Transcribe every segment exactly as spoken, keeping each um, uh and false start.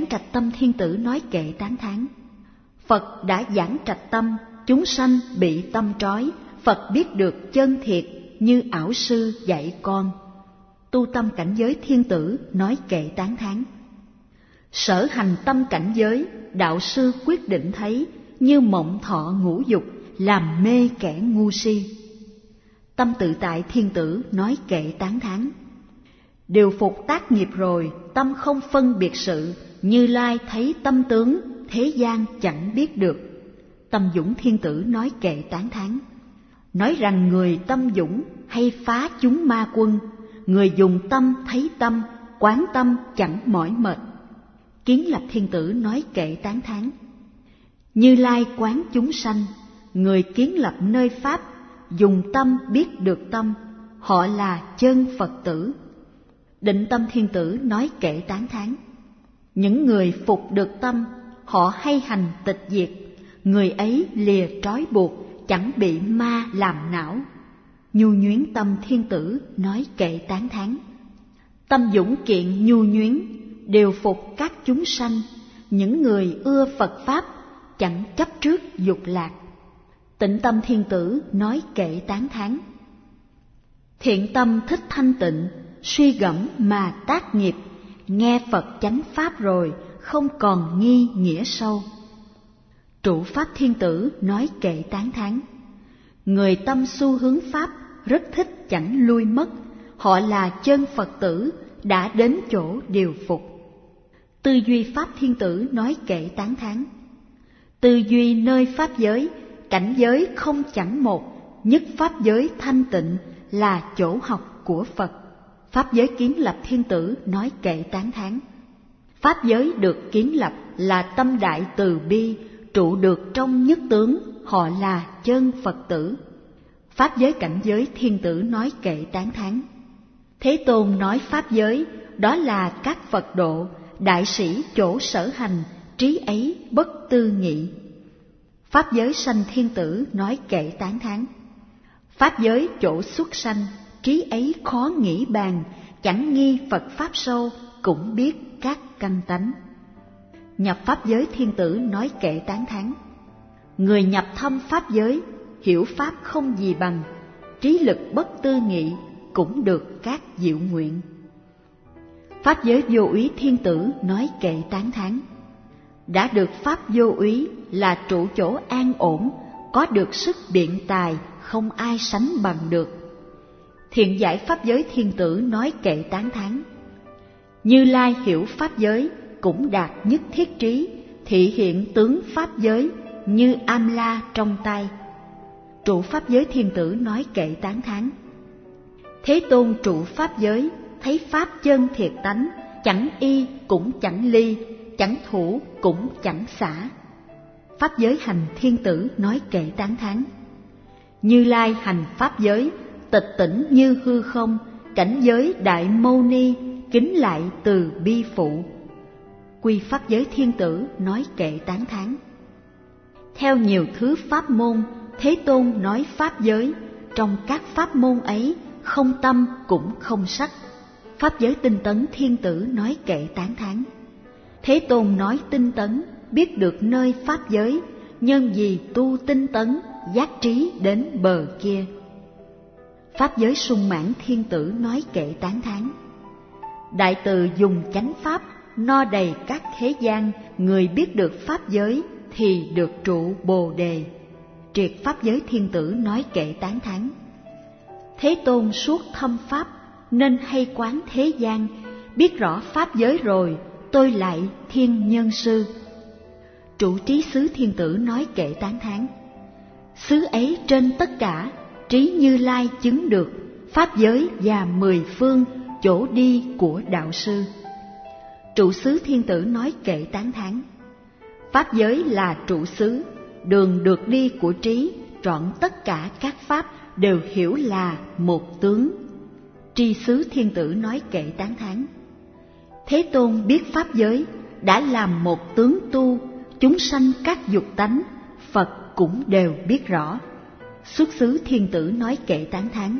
Giảng Trạch Tâm Thiên Tử nói kệ tán thán. Phật đã giảng trạch tâm, chúng sanh bị tâm trói, Phật biết được chân thiệt như ảo sư dạy con. Tu tâm cảnh giới thiên tử nói kệ tán thán. Sở hành tâm cảnh giới, đạo sư quyết định thấy, như mộng thọ ngũ dục, làm mê kẻ ngu si. Tâm tự tại thiên tử nói kệ tán thán. Điều phục tác nghiệp rồi, tâm không phân biệt sự, Như Lai thấy tâm tướng, thế gian chẳng biết được. Tâm dũng thiên tử nói kệ tán thán. Nói rằng người tâm dũng hay phá chúng ma quân, người dùng tâm thấy tâm, quán tâm chẳng mỏi mệt. Kiến Lập thiên tử nói kệ tán thán. Như Lai quán chúng sanh, người kiến lập nơi pháp, dùng tâm biết được tâm, họ là chân Phật tử. Định Tâm thiên tử nói kệ tán thán. Những người phục được tâm, họ hay hành tịch diệt, người ấy lìa trói buộc, chẳng bị ma làm não. Nhu nhuyến Tâm thiên tử nói kệ tán thán. Tâm dũng kiện nhu nhuyến, đều phục các chúng sanh, những người ưa Phật Pháp, chẳng chấp trước dục lạc. Tịnh Tâm thiên tử nói kệ tán thán. Thiện tâm thích thanh tịnh, suy gẫm mà tác nghiệp, nghe Phật chánh Pháp rồi, không còn nghi nghĩa sâu. Trụ Pháp thiên tử nói kệ tán thán. Người tâm xu hướng Pháp, rất thích chẳng lui mất, họ là chân Phật tử, đã đến chỗ điều phục. Tư duy Pháp thiên tử nói kệ tán thán. Tư duy nơi Pháp giới, cảnh giới không chẳng một, nhất Pháp giới thanh tịnh là chỗ học của Phật. Pháp giới kiến lập thiên tử nói kệ tán thán. Pháp giới được kiến lập là tâm đại từ bi, trụ được trong nhất tướng, họ là chân Phật tử. Pháp giới cảnh giới thiên tử nói kệ tán thán. Thế Tôn nói Pháp giới, đó là các Phật độ, đại sĩ chỗ sở hành, trí ấy bất tư nghị. Pháp giới sanh thiên tử nói kệ tán thán. Pháp giới chỗ xuất sanh, trí ấy khó nghĩ bàn, chẳng nghi Phật Pháp sâu, cũng biết các căn tánh. Nhập Pháp giới thiên tử nói kệ tán thán. Người nhập thâm Pháp giới, hiểu Pháp không gì bằng, trí lực bất tư nghị, cũng được các diệu nguyện. Pháp giới vô úy thiên tử nói kệ tán thán. Đã được Pháp vô úy là trụ chỗ an ổn, có được sức biện tài, không ai sánh bằng được. Thiện giải Pháp giới thiên tử nói kệ tán thán. Như Lai hiểu Pháp giới, cũng đạt nhất thiết trí, thị hiện tướng Pháp giới, như am la trong tay. Trụ Pháp giới thiên tử nói kệ tán thán. Thế Tôn trụ Pháp giới, thấy Pháp chân thiệt tánh, chẳng y cũng chẳng ly, chẳng thủ cũng chẳng xả. Pháp giới hành thiên tử nói kệ tán thán. Như Lai hành Pháp giới, tịch tỉnh như hư không, cảnh giới đại mâu ni, kính lại từ bi phụ. Quy Pháp giới thiên tử nói kệ tán thán. Theo nhiều thứ pháp môn, Thế Tôn nói Pháp giới, trong các pháp môn ấy, không tâm cũng không sắc. Pháp giới tinh tấn thiên tử nói kệ tán thán. Thế Tôn nói tinh tấn, biết được nơi Pháp giới, nhân gì tu tinh tấn, giác trí đến bờ kia. Pháp giới sung mãn thiên tử nói kệ tán thán. Đại từ dùng chánh Pháp, no đầy các thế gian, người biết được Pháp giới thì được trụ Bồ Đề. Triệt Pháp giới thiên tử nói kệ tán thán. Thế Tôn suốt thâm Pháp, nên hay quán thế gian, biết rõ Pháp giới rồi, tôi lại thiên nhân sư. Trụ trí xứ thiên tử nói kệ tán thán. Xứ ấy trên tất cả, trí Như Lai chứng được, Pháp giới và mười phương, chỗ đi của đạo sư. Trụ xứ thiên tử nói kệ tán thán. Pháp giới là trụ xứ, đường được đi của trí, trọn tất cả các pháp đều hiểu là một tướng. Tri xứ thiên tử nói kệ tán thán. Thế Tôn biết Pháp giới, đã làm một tướng tu, chúng sanh các dục tánh, Phật cũng đều biết rõ. Xuất xứ thiên tử nói kệ tán thán.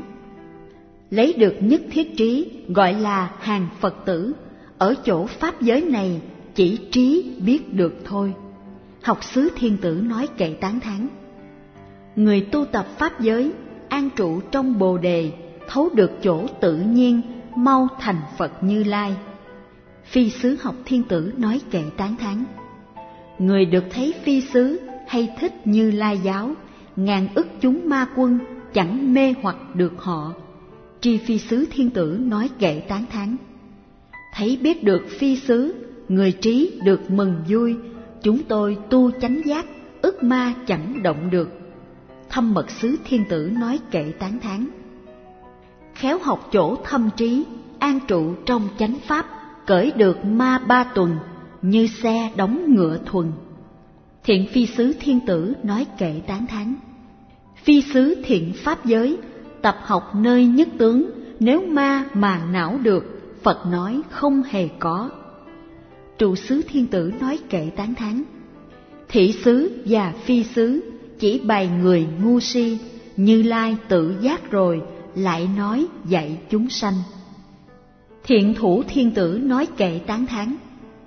Lấy được nhất thiết trí, gọi là hàng Phật tử, ở chỗ Pháp giới này, chỉ trí biết được thôi. Học xứ Thiên Tử nói kệ tán thán. Người tu tập pháp giới, an trụ trong Bồ Đề, thấu được chỗ tự nhiên, mau thành Phật Như Lai. Phi xứ học Thiên Tử nói kệ tán thán. Người được thấy phi xứ hay thích Như Lai giáo, ngàn ức chúng ma quân chẳng mê hoặc được họ. Tri phi xứ Thiên Tử nói kệ tán thán. Thấy biết được phi xứ, người trí được mừng vui. Chúng tôi tu chánh giác, ức ma chẳng động được. Thâm mật xứ Thiên Tử nói kệ tán thán. Khéo học chỗ thâm trí, an trụ trong chánh pháp, cởi được ma ba tuần, như xe đóng ngựa thuần. Thiện phi xứ Thiên Tử nói kệ tán thán. Phi xứ thiện pháp giới, tập học nơi nhất tướng, nếu ma mà não được, Phật nói không hề có. Trụ xứ Thiên Tử nói kệ tán thán. Thị xứ và phi xứ chỉ bày người ngu si, Như Lai tự giác rồi lại nói dạy chúng sanh. Thiện thủ Thiên Tử nói kệ tán thán.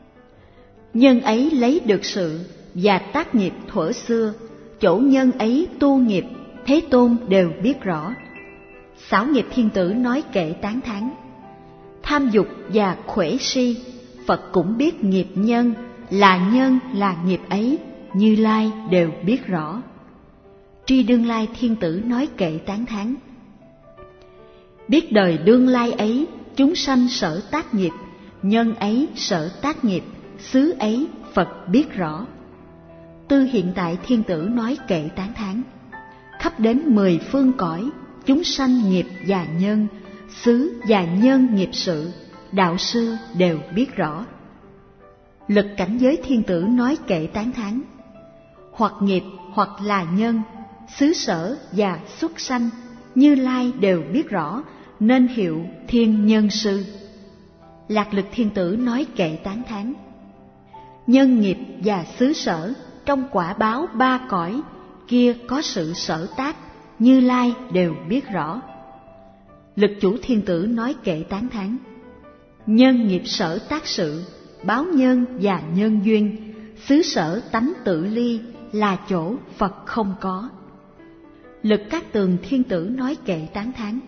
Nhân ấy lấy được sự và tác nghiệp thuở xưa, chỗ nhân ấy tu nghiệp, Thế Tôn đều biết rõ. Xảo nghiệp Thiên Tử nói kệ tán thán. Tham dục và khuể si, Phật cũng biết nghiệp nhân, là nhân là nghiệp ấy, Như Lai đều biết rõ. Tri Đương Lai Thiên Tử nói kệ tán thán. Biết đời đương lai ấy, chúng sanh sở tác nghiệp, nhân ấy sở tác nghiệp, xứ ấy Phật biết rõ. Tư hiện tại Thiên Tử nói kệ tán thán. Khắp đến mười phương cõi, chúng sanh nghiệp và nhân, xứ và nhân nghiệp sự, đạo sư đều biết rõ. Lực cảnh giới Thiên Tử nói kệ tán thán. Hoặc nghiệp hoặc là nhân, xứ sở và xuất sanh, Như Lai đều biết rõ, nên hiệu Thiên Nhân Sư. Lạc lực Thiên Tử nói kệ tán thán. Nhân nghiệp và xứ sở, trong quả báo ba cõi, kia có sự sở tác, Như Lai đều biết rõ. Lực chủ Thiên Tử nói kệ tán thán. Nhân nghiệp sở tác sự, báo nhân và nhân duyên, xứ sở tánh tự ly, là chỗ Phật không có. Lực Các Tường Thiên Tử nói kệ tán thán.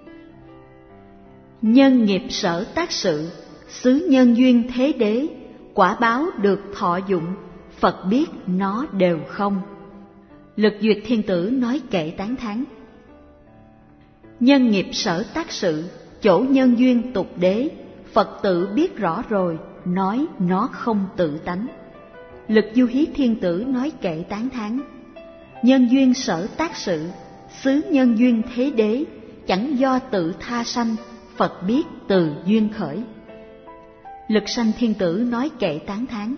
Nhân nghiệp sở tác sự, xứ nhân duyên thế đế, quả báo được thọ dụng, Phật biết nó đều không. Lực Duyệt Thiên Tử nói kệ tán thán. Nhân nghiệp sở tác sự, chỗ nhân duyên tục đế, Phật tự biết rõ rồi, nói nó không tự tánh. Lực Du Hí Thiên Tử nói kệ tán thán. Nhân duyên sở tác sự, xứ nhân duyên thế đế, chẳng do tự tha sanh, Phật biết từ duyên khởi. Lực Sanh Thiên Tử nói kệ tán thán.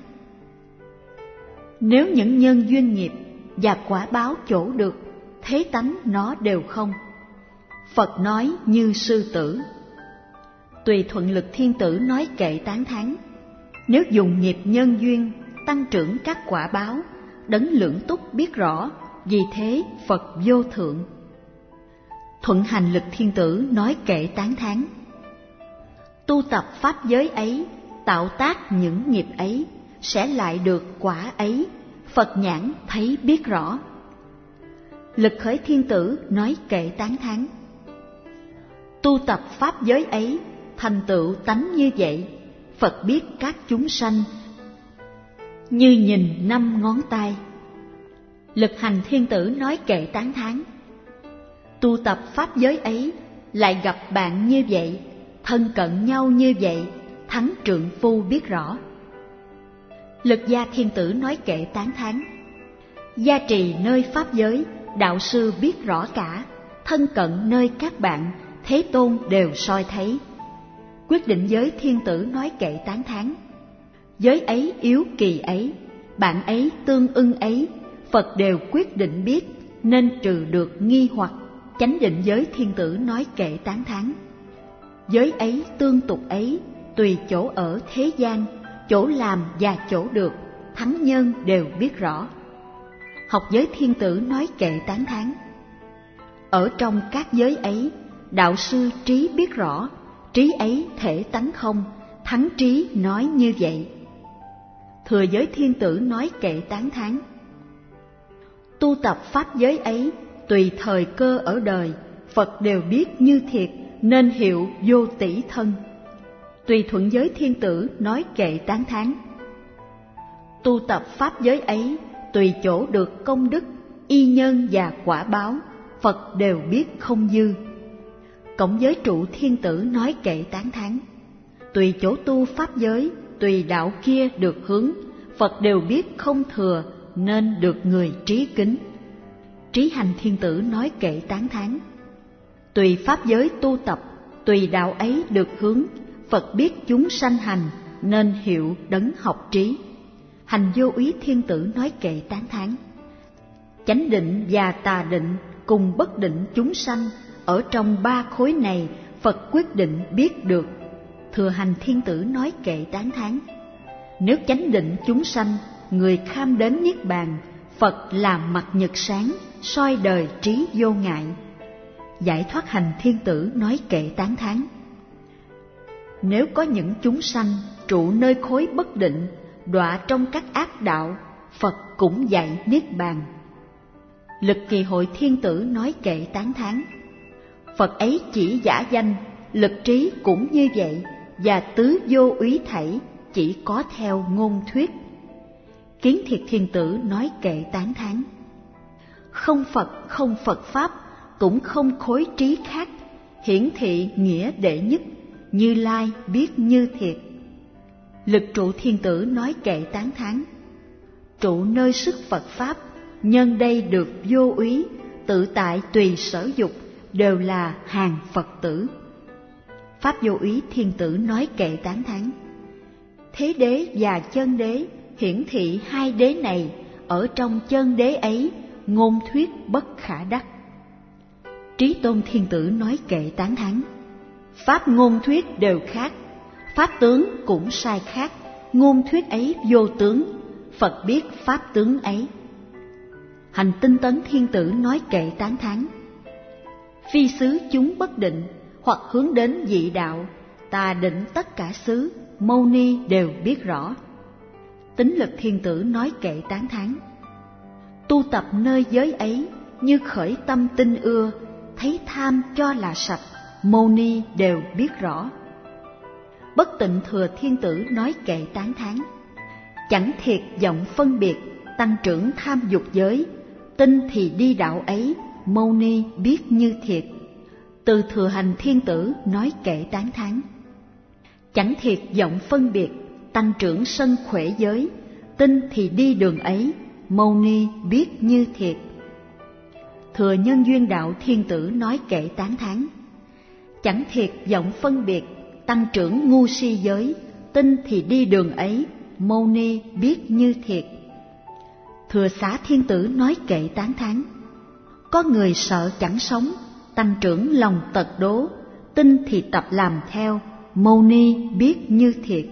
Nếu những nhân duyên nghiệp và quả báo chỗ được, thế tánh nó đều không. Phật nói như sư tử. Tùy thuận Lực Thiên Tử nói kệ tán thán. Nếu dùng nghiệp nhân duyên tăng trưởng các quả báo, đấng lưỡng túc biết rõ, vì thế Phật vô thượng. Thuận Hành Lực Thiên Tử nói kệ tán thán. Tu tập pháp giới ấy, tạo tác những nghiệp ấy, sẽ lại được quả ấy, Phật nhãn thấy biết rõ. Lực Khởi Thiên Tử nói kệ tán thán. Tu tập pháp giới ấy, thành tựu tánh như vậy, Phật biết các chúng sanh như nhìn năm ngón tay. Lực Hành Thiên Tử nói kệ tán thán. Tu tập pháp giới ấy, lại gặp bạn như vậy, thân cận nhau như vậy, thắng trượng phu biết rõ. Lực Gia Thiên Tử nói kệ tán thán. Gia trì nơi pháp giới, đạo sư biết rõ cả, thân cận nơi các bạn, Thế Tôn đều soi thấy. Quyết định giới Thiên Tử nói kệ tán thán. Giới ấy yếu kỳ ấy, bạn ấy tương ưng ấy, Phật đều quyết định biết, nên trừ được nghi hoặc. Chánh định giới Thiên Tử nói kệ tán thán. Giới ấy tương tục ấy, tùy chỗ ở thế gian, chỗ làm và chỗ được, thắng nhân đều biết rõ. Học giới Thiên Tử nói kệ tán thán. Ở trong các giới ấy, đạo sư trí biết rõ, trí ấy thể tánh không, thắng trí nói như vậy. Thừa giới thiên tử nói kệ tán thán. Tu tập pháp giới ấy, tùy thời cơ ở đời, Phật đều biết như thiệt, nên hiệu vô tỷ thân. Tùy thuận giới thiên tử nói kệ tán thán. Tu tập pháp giới ấy, tùy chỗ được công đức, y nhân và quả báo, Phật đều biết không dư. Cộng giới trụ thiên tử nói kệ tán thán. Tùy chỗ tu pháp giới, tùy đạo kia được hướng, Phật đều biết không thừa, nên được người trí kính. Trí hành thiên tử nói kệ tán thán. Tùy pháp giới tu tập, tùy đạo ấy được hướng, Phật biết chúng sanh hành, nên hiệu đấng học trí. Hành vô úy thiên tử nói kệ tán thán. Chánh định và tà định cùng bất định chúng sanh, ở trong ba khối này Phật quyết định biết được. Thừa hành thiên tử nói kệ tán thán. Nếu chánh định chúng sanh, người kham đến niết bàn, Phật làm mặt nhật sáng, soi đời trí vô ngại. Giải thoát hành thiên tử nói kệ tán thán. Nếu có những chúng sanh trụ nơi khối bất định, đọa trong các ác đạo, Phật cũng dạy niết bàn. Lực kỳ hội thiên tử nói kệ tán thán. Phật ấy chỉ giả danh, lực trí cũng như vậy, và tứ vô úy thảy chỉ có theo ngôn thuyết. Kiến thiệt thiên tử nói kệ tán thán. Không Phật không Phật Pháp, cũng không khối trí khác, hiển thị nghĩa đệ nhất, Như Lai biết như thiệt. Lực trụ thiên tử nói kệ tán thán. Trụ nơi sức Phật Pháp, nhân đây được vô úy, tự tại tùy sở dục, đều là hàng Phật tử. Pháp vô úy thiên tử nói kệ tán thán. Thế đế và chân đế hiển thị hai đế này, ở trong chân đế ấy ngôn thuyết bất khả đắc. Trí tôn thiên tử nói kệ tán thán. Pháp ngôn thuyết đều khác, pháp tướng cũng sai khác, ngôn thuyết ấy vô tướng, Phật biết pháp tướng ấy. Hành tinh tấn thiên tử nói kệ tán thán. Phi xứ chúng bất định, hoặc hướng đến dị đạo, tà định tất cả xứ, Mâu Ni đều biết rõ. Tính lực thiên tử nói kệ tán thán. Tu tập nơi giới ấy, như khởi tâm tinh ưa, thấy tham cho là sạch, Mâu Ni đều biết rõ. Bất tịnh thừa thiên tử nói kệ tán thán. Chẳng thiệt vọng phân biệt, tăng trưởng tham dục giới, tin thì đi đạo ấy, Mâu Ni biết như thiệt. Từ thừa hành thiên tử nói kệ tán thán. Chẳng thiệt vọng phân biệt, tăng trưởng sân khỏe giới, tin thì đi đường ấy, Mâu Ni biết như thiệt. Thừa nhân duyên đạo thiên tử nói kệ tán thán. Chẳng thiệt vọng phân biệt, tăng trưởng ngu si giới, tin thì đi đường ấy, Mâu Ni biết như thiệt. Thừa xá thiên tử nói kệ tán thán. Có người sợ chẳng sống, tăng trưởng lòng tật đố, tin thì tập làm theo, Mâu Ni biết như thiệt.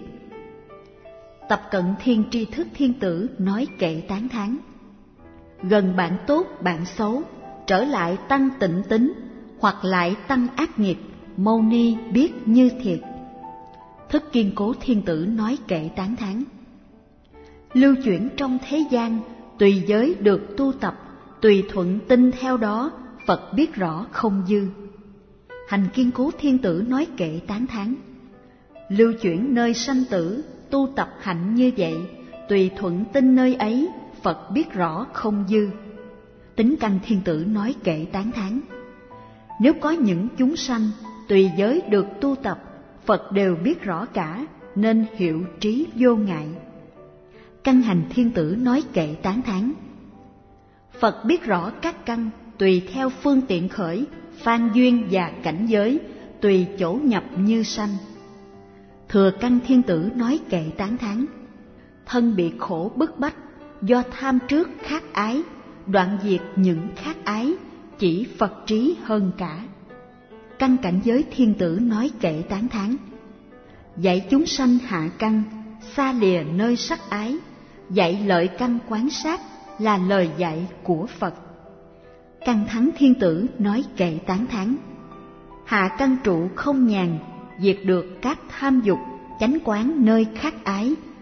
Tập cận thiên tri thức thiên tử nói kệ tán thán. Gần bạn tốt bạn xấu, trở lại tăng tịnh tính, hoặc lại tăng ác nghiệp, Mâu Ni biết như thiệt. Thức kiên cố thiên tử nói kệ tán thán. Lưu chuyển trong thế gian, tùy giới được tu tập, tùy thuận tin theo đó, Phật biết rõ không dư. Hành kiên cố thiên tử nói kệ tán thán. Lưu chuyển nơi sanh tử, tu tập hạnh như vậy, tùy thuận tin nơi ấy, Phật biết rõ không dư. Tính căn thiên tử nói kệ tán thán. Nếu có những chúng sanh, tùy giới được tu tập, Phật đều biết rõ cả, nên hiệu trí vô ngại. Căn hành thiên tử nói kệ tán thán. Phật biết rõ các căn, tùy theo phương tiện khởi, phan duyên và cảnh giới, tùy chỗ nhập như sanh. Thừa căn thiên tử nói kệ tán thán. Thân bị khổ bức bách, do tham trước khát ái, đoạn diệt những khát ái, chỉ Phật trí hơn cả. Căn cảnh giới thiên tử nói kệ tán thán. Dạy chúng sanh hạ căn, xa lìa nơi sắc ái, dạy lợi căn quán sát, là lời dạy của Phật. Căn thắng thiên tử nói kệ tán thán. Hạ căn trụ không nhàn, diệt được các tham dục, chánh quán nơi khát ái,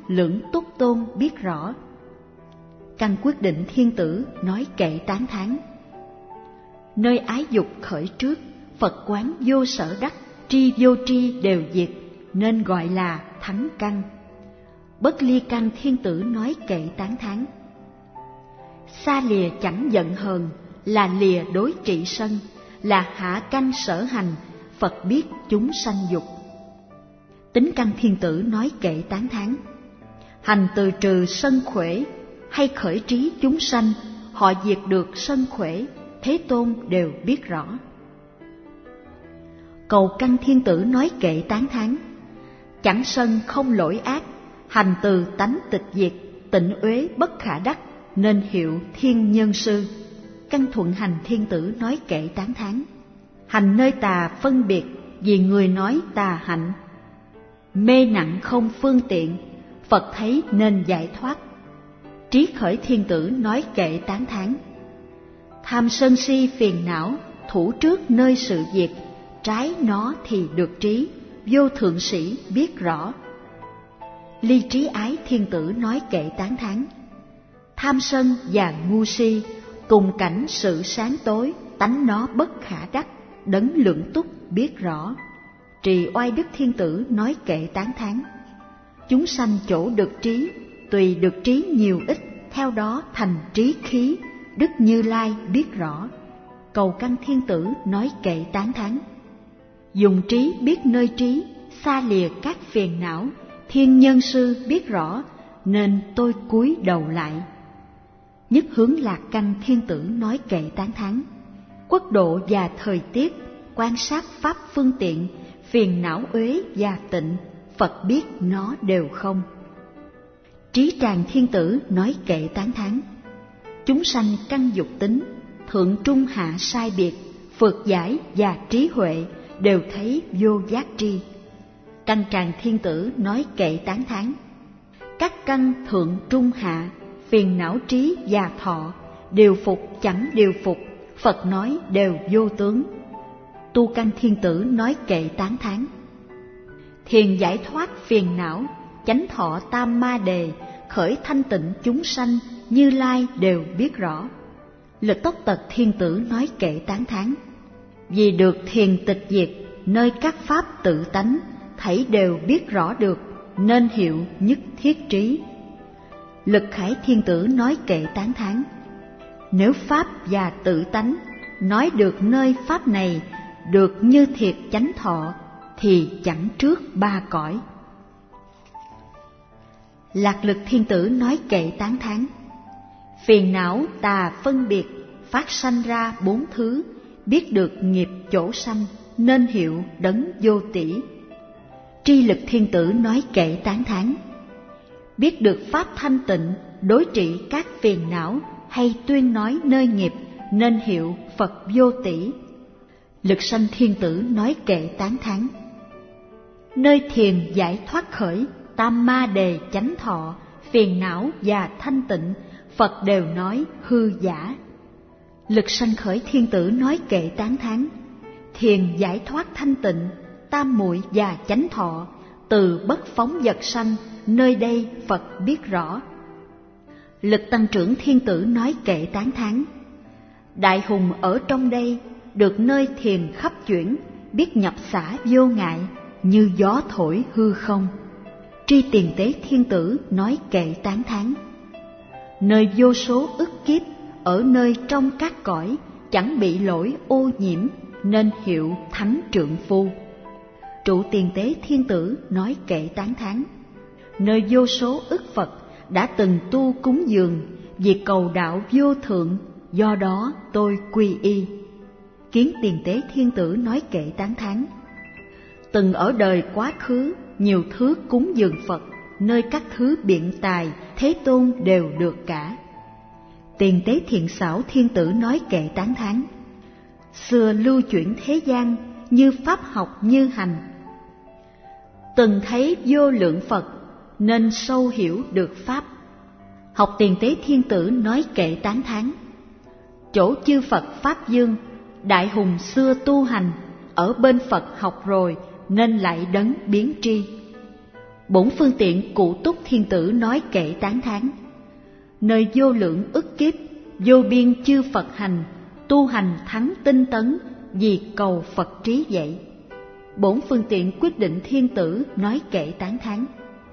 Lưỡng Túc Tôn biết rõ. Căn Quyết Định Thiên Tử nói kệ tán thán. Nơi ái dục khởi trước, Phật quán vô sở đắc, tri vô tri đều diệt, nên gọi là thắng căn. Bất Ly Căn Thiên Tử nói kệ tán thán. Xa lìa chẳng giận hờn, là lìa đối trị sân, là hạ căn sở hành, Phật biết chúng sanh dục. Tính Căn Thiên Tử nói kệ tán thán. Hành từ trừ sân khỏe, hay khởi trí chúng sanh, họ diệt được sân khỏe, Thế Tôn đều biết rõ. Cầu Căn Thiên Tử nói kệ tán thán. Chẳng sân không lỗi ác, hành từ tánh tịch diệt, tịnh uế bất khả đắc, nên hiệu Thiên Nhân Sư. Căn Thuận Hành Thiên Tử nói kệ tán thán. Hành nơi tà phân biệt, vì người nói tà hạnh. Mê nặng không phương tiện, Phật thấy nên giải thoát. Trí Khởi Thiên Tử nói kệ tán thán. Tham sân si phiền não, thủ trước nơi sự diệt, trái nó thì được trí, vô thượng sĩ biết rõ. Ly Trí Ái Thiên Tử nói kệ tán thán. Tham sân và ngu si, cùng cảnh sự sáng tối, tánh nó bất khả đắc, đấng Lượng Túc biết rõ. Trì Oai Đức Thiên Tử nói kệ tán thán. Chúng sanh chỗ được trí, tùy được trí nhiều ít, theo đó thành trí khí, Đức Như Lai biết rõ. Cầu Căn Thiên Tử nói kệ tán thán. Dùng trí biết nơi trí, xa lìa các phiền não, Thiên Nhân Sư biết rõ, nên tôi cúi đầu lại. Nhất Hướng Lạc Căn Thiên Tử nói kệ tán thán. Quốc độ và thời tiết, quan sát pháp phương tiện, phiền não uế và tịnh, Phật biết nó đều không. Trí Tràng Thiên Tử nói kệ tán thán. Chúng sanh căn dục tính, thượng trung hạ sai biệt, phượt giải và trí huệ, đều thấy vô giác tri. Căn Tràng Thiên Tử nói kệ tán thán. Các căn thượng trung hạ, phiền não trí và thọ, điều phục chẳng điều phục, Phật nói đều vô tướng. Tu Căn Thiên Tử nói kệ tán thán. Thiền giải thoát phiền não, chánh thọ tam ma đề, khởi thanh tịnh chúng sanh, Như Lai đều biết rõ. Lực Tốc Tật Thiên Tử nói kệ tán thán. Vì được thiền tịch diệt, nơi các pháp tự tánh, thảy đều biết rõ được, nên hiệu nhất thiết trí. Lực Khải Thiên Tử nói kệ tán thán. Nếu pháp và tự tánh nói được nơi pháp này, được như thiệt chánh thọ, thì chẳng trước ba cõi. Lạc Lực Thiên Tử nói kệ tán thán. Phiền não tà phân biệt, phát sanh ra bốn thứ, biết được nghiệp chỗ sanh, nên hiệu đấng vô tỷ. Tri Lực Thiên Tử nói kệ tán thán. Biết được pháp thanh tịnh, đối trị các phiền não, hay tuyên nói nơi nghiệp, nên hiệu Phật vô tỷ. Lực Sanh Thiên Tử nói kệ tán thán. Nơi thiền giải thoát khởi, tam ma đề chánh thọ, phiền não và thanh tịnh, Phật đều nói hư giả. Lực Sanh Khởi Thiên Tử nói kệ tán thán. Thiền giải thoát thanh tịnh, tam muội và chánh thọ, từ bất phóng vật sanh, nơi đây Phật biết rõ. Lực Tăng Trưởng Thiên Tử nói kệ tán thán. Đại hùng ở trong đây, được nơi thiền khắp chuyển, biết nhập xả vô ngại, như gió thổi hư không. Tri Tiền Tế Thiên Tử nói kệ tán thán. Nơi vô số ức kiếp, ở nơi trong các cõi, chẳng bị lỗi ô nhiễm, nên hiệu thánh trượng phu. Trụ Tiền Tế Thiên Tử nói kệ tán thán. Nơi vô số ức Phật đã từng tu cúng dường, vì cầu đạo vô thượng, do đó tôi quy y. Kiến Tiền Tế Thiên Tử nói kệ tán thán. Từng ở đời quá khứ, nhiều thứ cúng dường Phật, nơi các thứ biện tài, Thế Tôn đều được cả. Tiền Tế Thiện Xảo Thiên Tử nói kệ tán thán. Xưa lưu chuyển thế gian, như pháp học như hành. Từng thấy vô lượng Phật, nên sâu hiểu được pháp. Học Tiền Tế Thiên Tử nói kệ tán thán. Chỗ chư Phật Pháp Dương, đại hùng xưa tu hành, ở bên Phật học rồi, nên lại đấng biến tri. Bổn phương tiện Cụ Túc Thiên Tử nói kệ tán thán. Nơi vô lượng ức kiếp, vô biên chư Phật hành, tu hành thắng tinh tấn, vì cầu Phật trí dạy. Bổn phương tiện Quyết Định Thiên Tử nói kệ tán thán.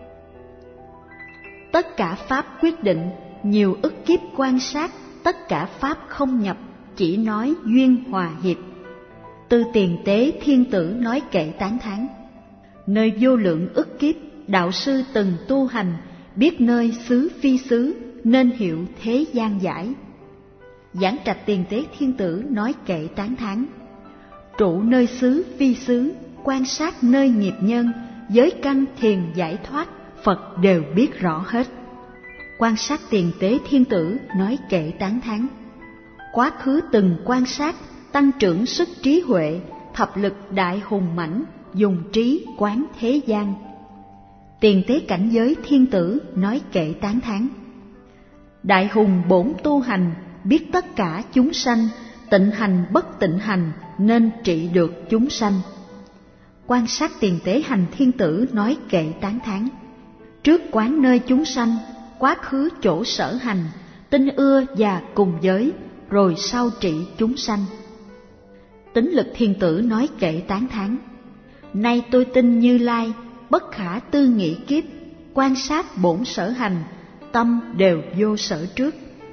Tất cả pháp quyết định, nhiều ức kiếp quan sát, tất cả pháp không nhập, chỉ nói duyên hòa hiệp. Tư Tiền Tế Thiên Tử nói kệ tán thán. Nơi vô lượng ức kiếp, đạo sư từng tu hành, biết nơi xứ phi xứ, nên hiệu thế gian giải. Giảng Trạch Tiền Tế Thiên Tử nói kệ tán thán. Trụ nơi xứ phi xứ, quan sát nơi nghiệp nhân, giới căn thiền giải thoát, Phật đều biết rõ hết. Quan sát Tiền Tế Thiên Tử nói kệ tán thán. Quá khứ từng quan sát, tăng trưởng sức trí huệ, thập lực đại hùng mãnh, dùng trí quán thế gian. Tiền Tế Cảnh Giới Thiên Tử nói kệ tán thán. Đại hùng bổn tu hành, biết tất cả chúng sanh, tịnh hành bất tịnh hành, nên trị được chúng sanh. Quan sát Tiền Tế Hành Thiên Tử nói kệ tán thán. Trước quán nơi chúng sanh, quá khứ chỗ sở hành, tinh ưa và cùng giới, rồi sau trị chúng sanh. Tính Lực Thiên Tử nói kệ tán thán. Nay tôi tin Như Lai, bất khả tư nghị kiếp, quan sát bổn sở hành, tâm đều vô sở trước.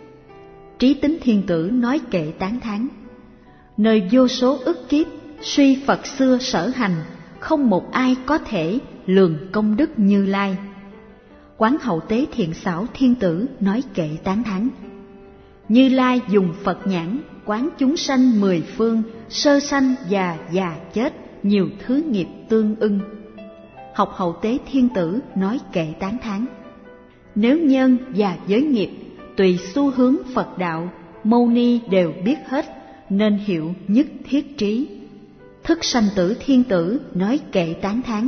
Trí Tính Thiên Tử nói kệ tán thán. Nơi vô số ức kiếp, suy Phật xưa sở hành, không một ai có thể lường công đức Như Lai. Quán Hậu Tế Thiện Xảo Thiên Tử nói kệ tán thán. Như Lai dùng Phật nhãn quán chúng sanh mười phương, sơ sanh và già chết, nhiều thứ nghiệp tương ưng. Học Hậu Tế Thiên Tử nói kệ tán thán. Nếu nhân và giới nghiệp tùy xu hướng Phật đạo, Mâu Ni đều biết hết, nên hiệu nhất thiết trí. Thức Sanh Tử Thiên Tử nói kệ tán thán.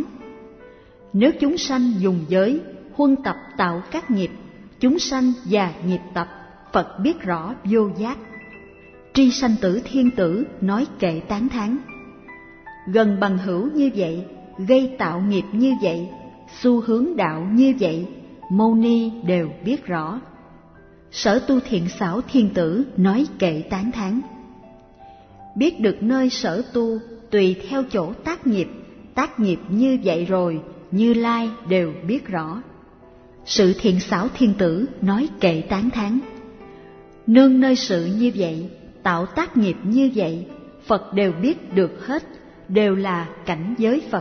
Nếu chúng sanh dùng giới, huân tập tạo các nghiệp, chúng sanh và nghiệp tập, Phật biết rõ vô giác. Tri Sanh Tử Thiên Tử nói kệ tán thán. Gần bằng hữu như vậy, gây tạo nghiệp như vậy, xu hướng đạo như vậy, Mâu Ni đều biết rõ. Sở Tu Thiện Xảo Thiên Tử nói kệ tán thán. Biết được nơi sở tu, tùy theo chỗ tác nghiệp, tác nghiệp như vậy rồi, Như Lai đều biết rõ. Sự Thiện Xảo Thiên Tử nói kệ tán thán. Nương nơi sự như vậy, tạo tác nghiệp như vậy, Phật đều biết được hết, đều là cảnh giới Phật.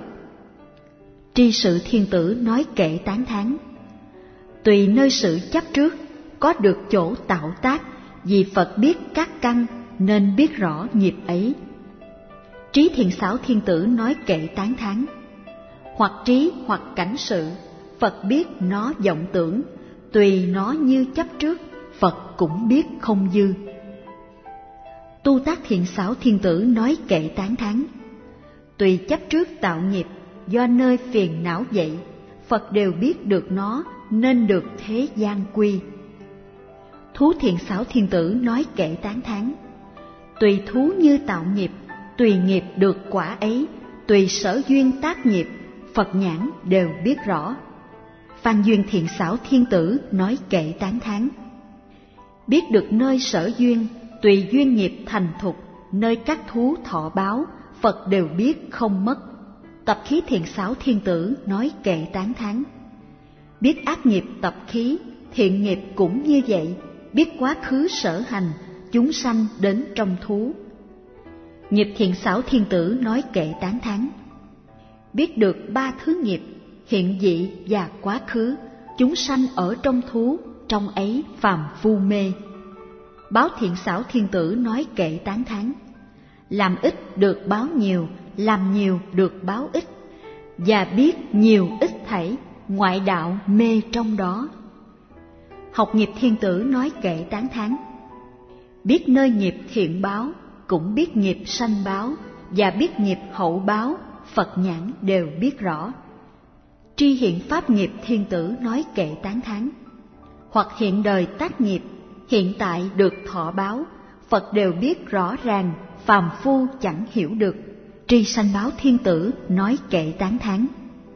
Tri Sự Thiên Tử nói kệ tán thán. Tùy nơi sự chấp trước, có được chỗ tạo tác, vì Phật biết các căn, nên biết rõ nghiệp ấy. Trí Thiện Xảo Thiên Tử nói kệ tán thán. Hoặc trí hoặc cảnh sự, Phật biết nó vọng tưởng, tùy nó như chấp trước, Phật cũng biết không dư. Tu Tác Thiện Xảo Thiên Tử nói kệ tán thán. Tùy chấp trước tạo nghiệp, do nơi phiền não vậy, Phật đều biết được nó, nên được thế gian quy. Thú Thiện Xảo Thiên Tử nói kệ tán thán. Tùy thú như tạo nghiệp, tùy nghiệp được quả ấy, tùy sở duyên tác nghiệp, Phật nhãn đều biết rõ. Phan Duyên Thiện Xảo Thiên Tử nói kệ tán thán. Biết được nơi sở duyên, tùy duyên nghiệp thành thục, nơi các thú thọ báo, Phật đều biết không mất. Tập Khí Thiện Xảo Thiên Tử nói kệ tán thán. Biết ác nghiệp tập khí, thiện nghiệp cũng như vậy, biết quá khứ sở hành, chúng sanh đến trong thú. Nghiệp Thiện Xảo Thiên Tử nói kệ tán thán. Biết được ba thứ nghiệp, hiện dị và quá khứ, chúng sanh ở trong thú, trong ấy phàm phu mê. Báo Thiện Xảo Thiên Tử nói kệ tán thán. Làm ít được báo nhiều, làm nhiều được báo ít, và biết nhiều ít thảy, ngoại đạo mê trong đó. Học Nghiệp Thiên Tử nói kệ tán thán. Biết nơi nghiệp thiện báo, cũng biết nghiệp sanh báo, và biết nghiệp hậu báo, Phật nhãn đều biết rõ. Tri Hiện Pháp Nghiệp Thiên Tử nói kệ tán thán. Hoặc hiện đời tác nghiệp, hiện tại được thọ báo, Phật đều biết rõ ràng, phàm phu chẳng hiểu được. Tri Sanh Báo Thiên Tử nói kệ tán thán.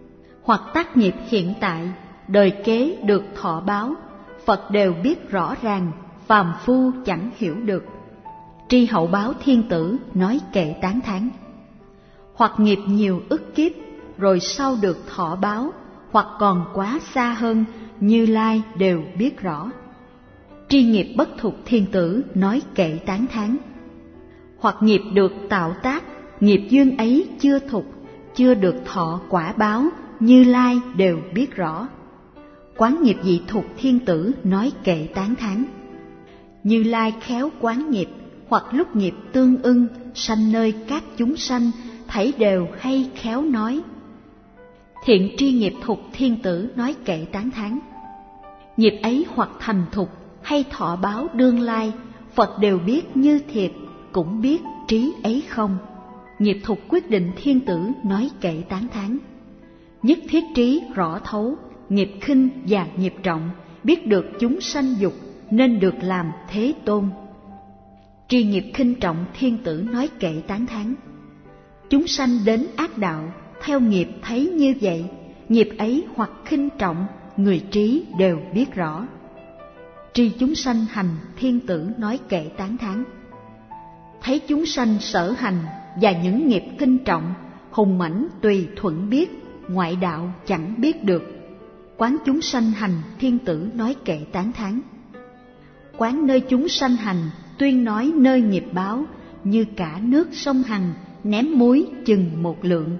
hoặc tác nghiệp hiện tại, đời kế được thọ báo, Phật đều biết rõ ràng, phàm phu chẳng hiểu được. Tri hậu báo thiên tử nói kệ tán thán. Hoặc nghiệp nhiều ức kiếp, rồi sau được thọ báo, hoặc còn quá xa hơn, Như Lai đều biết rõ. Tri nghiệp bất thục thiên tử nói kệ tán thán. Hoặc nghiệp được tạo tác, nghiệp duyên ấy chưa thục, chưa được thọ quả báo, Như Lai đều biết rõ. Quán nghiệp dị thục thiên tử nói kệ tán thán. Như Lai khéo quán nghiệp, hoặc lúc nghiệp tương ưng, sanh nơi các chúng sanh, thảy đều hay khéo nói. Thiện tri nghiệp thục thiên tử nói kệ tán thán. Nghiệp ấy hoặc thành thục hay thọ báo đương lai, Phật đều biết như thiệt, cũng biết trí ấy không. Nghiệp thục quyết định thiên tử nói kệ tán thán. Nhất thiết trí rõ thấu, nghiệp khinh và nghiệp trọng, biết được chúng sanh dục, nên được làm thế tôn. Tri nghiệp khinh trọng thiên tử nói kệ tán thán. Chúng sanh đến ác đạo, theo nghiệp thấy như vậy, nghiệp ấy hoặc khinh trọng, người trí đều biết rõ. Tri chúng sanh hành thiên tử nói kệ tán thán. Thấy chúng sanh sở hành và những nghiệp khinh trọng, hùng mãnh tùy thuận biết, ngoại đạo chẳng biết được. Quán chúng sanh hành thiên tử nói kệ tán thán. Quán nơi chúng sanh hành, tuyên nói nơi nghiệp báo, như cả nước sông Hằng, ném muối chừng một lượng.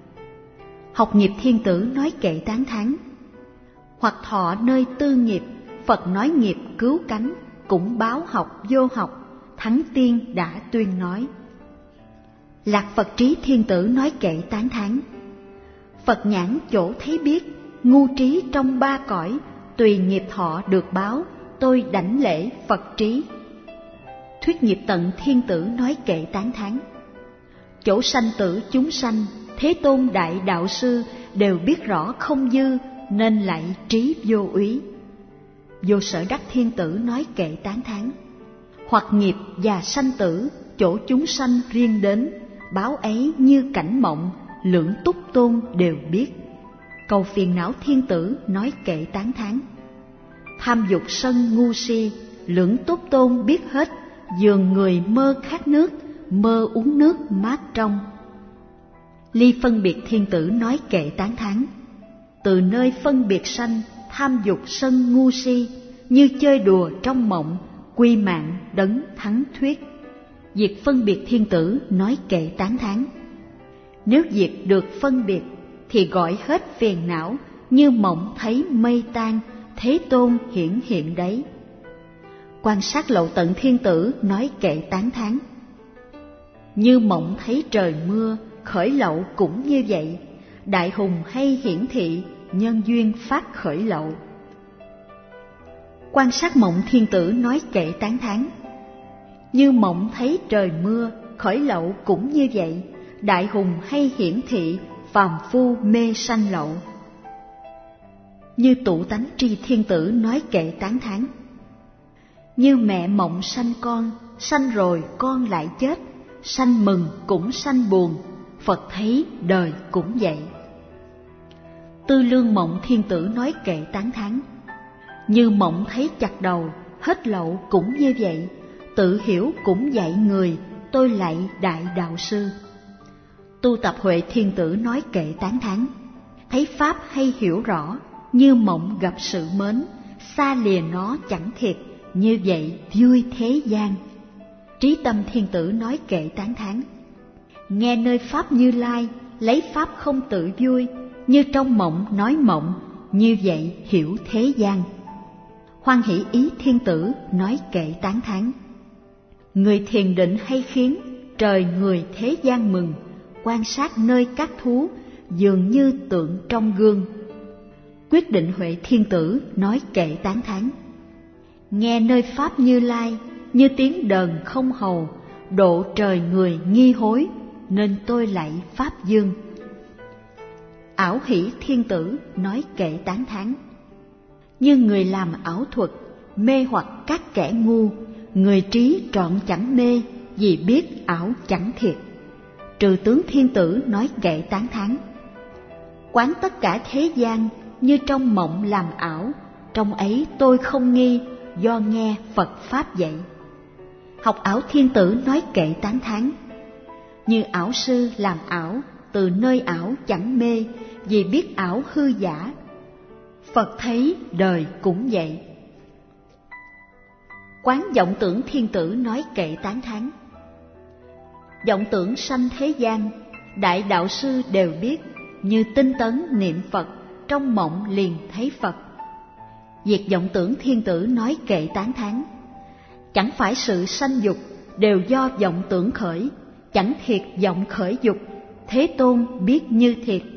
Học nghiệp thiên tử nói kệ tán thán. Hoặc thọ nơi tư nghiệp, Phật nói nghiệp cứu cánh, cũng báo học vô học, thắng tiên đã tuyên nói. Lạc Phật trí thiên tử nói kệ tán thán. Phật nhãn chỗ thấy biết, ngu trí trong ba cõi, tùy nghiệp thọ được báo, tôi đảnh lễ Phật trí. Thuyết nghiệp tận thiên tử nói kệ tán thán. Chỗ sanh tử chúng sanh, Thế Tôn đại đạo sư đều biết rõ không dư, nên lại trí vô úy. Vô sở đắc thiên tử nói kệ tán thán. Hoặc nghiệp và sanh tử, chỗ chúng sanh riêng đến, báo ấy như cảnh mộng, lưỡng túc tôn đều biết. Cầu phiền não thiên tử nói kệ tán thán. Tham dục sân ngu si, lưỡng túc tôn biết hết, dường người mơ khát nước, mơ uống nước mát trong. Ly phân biệt thiên tử nói kệ tán thán. Từ nơi phân biệt sanh, tham dục sân ngu si, như chơi đùa trong mộng, quy mạng đấng thắng thuyết. Diệt phân biệt thiên tử nói kệ tán thán. Nếu diệt được phân biệt, thì gọi hết phiền não, như mộng thấy mây tan, Thế Tôn hiển hiện đấy. Quan sát lậu tận thiên tử nói kệ tán thán. Như mộng thấy trời mưa, khởi lậu cũng như vậy, đại hùng hay hiển thị, nhân duyên phát khởi lậu. Quan sát mộng thiên tử nói kệ tán thán. Như mộng thấy trời mưa, khởi lậu cũng như vậy, đại hùng hay hiển thị, phàm phu mê sanh lậu. Như tụ tánh tri thiên tử nói kệ tán thán. Như mẹ mộng sanh con, sanh rồi con lại chết, sanh mừng cũng sanh buồn, Phật thấy đời cũng vậy. Tư lương mộng thiên tử nói kệ tán thán. Như mộng thấy chặt đầu, hết lậu cũng như vậy, tự hiểu cũng dạy người, tôi lạy đại đạo sư. Tu tập huệ thiên tử nói kệ tán thán. Thấy pháp hay hiểu rõ, như mộng gặp sự mến, xa lìa nó chẳng thiệt, như vậy vui thế gian. Trí tâm thiên tử nói kệ tán thán. Nghe nơi pháp Như Lai, lấy pháp không tự vui, như trong mộng nói mộng, như vậy hiểu thế gian. Hoan hỷ ý thiên tử nói kệ tán thán. Người thiền định hay khiến trời người thế gian mừng, quan sát nơi các thú, dường như tượng trong gương. Quyết định huệ thiên tử nói kệ tán thán. Nghe nơi pháp Như Lai, như tiếng đờn không hầu, độ trời người nghi hối, nên tôi lạy pháp dương. Ảo hỷ thiên tử nói kệ tán thán. Như người làm ảo thuật, mê hoặc các kẻ ngu, người trí trọn chẳng mê, vì biết ảo chẳng thiệt. Trừ tướng thiên tử nói kệ tán thán. Quán tất cả thế gian như trong mộng làm ảo, trong ấy tôi không nghi, do nghe Phật Pháp dạy. Học ảo thiên tử nói kệ tán thán. Như ảo sư làm ảo, từ nơi ảo chẳng mê, vì biết ảo hư giả. Phật thấy đời cũng vậy. Quán vọng tưởng thiên tử nói kệ tán thán. Vọng tưởng sanh thế gian, đại đạo sư đều biết, như tinh tấn niệm Phật, trong mộng liền thấy Phật. Việc vọng tưởng thiên tử nói kệ tán thán. Chẳng phải sự sanh dục đều do vọng tưởng khởi, chẳng thiệt vọng khởi dục, Thế Tôn biết như thiệt.